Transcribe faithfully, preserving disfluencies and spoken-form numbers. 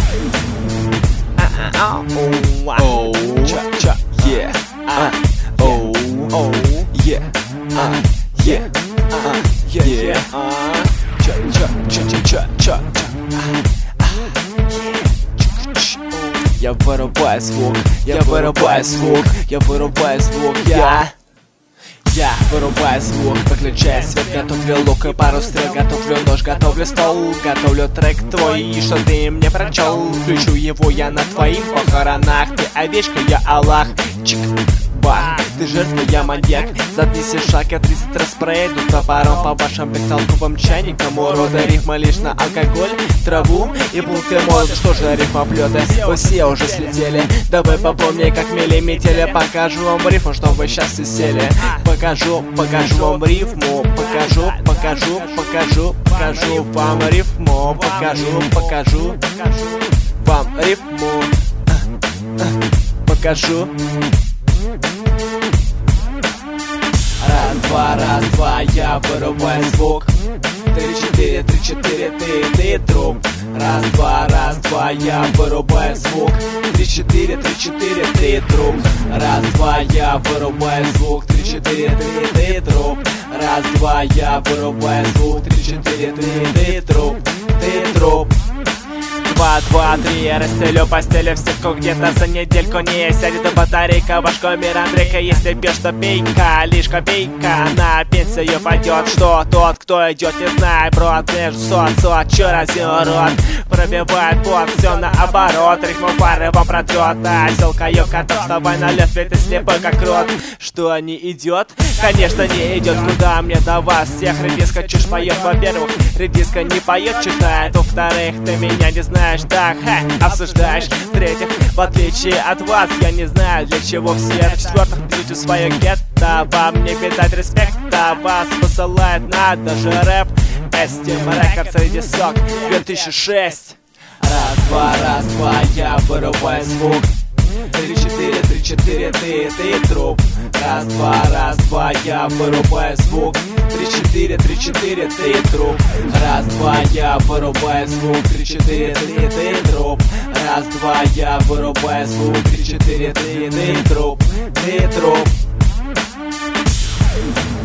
Oh, cha, yeah, uh, oh, oh, yeah, uh, yeah, uh, yeah, yeah, uh, cha, cha, cha, cha, cha, cha, я вырубаю звук, я вырубаю звук, я вырубаю звук, я Я вырубаю звук, выключаю свет, готовлю лук и пару стрел, готовлю нож, готовлю стол, готовлю трек твой, что ты мне прочел. Включу его я на твоих похоронах, ты овечка, я Аллах. Чик, бах, ты жертва, я маньяк. Заднеси шаг, я тридцать раз пройду топором по вашим бестолковым чайникам. Урода, рифма лишь на алкоголь, траву и булки мозг. Что же рифмоплеты, вы все уже слетели. Да вы попомни, как миллиметели. Покажу вам рифму, что вы сейчас и сели. Покажу, покажу вам рифму. Покажу, покажу, покажу, покажу вам рифму. Покажу, покажу вам рифму. Покажу. Раз, два, раз, два, я вырубаю звук. Три, четыре, три, четыре, ты, ты труп. Раз, два, раз, два, я вырубаю звук. Три, четыре, три, четыре, ты труп. Раз, два, я вырубаю звук. Три, четыре, три, ты труп. Раз, два, я вырубаю звук. Три, четыре, три, ты труп. Ты труп. Два, два, три, я расстелю постели в сетку где-то за недельку. Не сядет батарейка, ваш комер Андрейка. Если пьешь, то пейка, лишь копейка на пенсию пойдет. Что тот, кто идет, не знает, брод. Между сот, сот, чё разил рот. Пробивает бот, все наоборот. Рифму пары вам протрет. А селка ёката, вставай на лед, ведь ты слепой как рот. Что, не идет? Конечно, не идет. Куда мне до вас всех? Редиска чушь поет, во-первых. Редиска не поет, читает. Во-вторых, ты меня не знаешь. Так, ха, обсуждаешь. В-третьих, в отличие от вас, я не знаю, для чего все. В-четвертых, бьете свое гетто. Вам не видать респекта. Вас посылает на даже рэп. Эстим Рекорд среди сок две тысячи шесть. Раз, два, раз, два, я вырубаю звук. Три, четыре, три, четыре, ты, ты труп. Раз, два, раз, два, я вырубаю звук. Три, четыре, три, четыре, ты труп. Раз, два, я вырубаю звук. Три, четыре, три, ты труп. Раз, два, я вырубаю звук. Три, четыре, три, ты труп. Ты труп.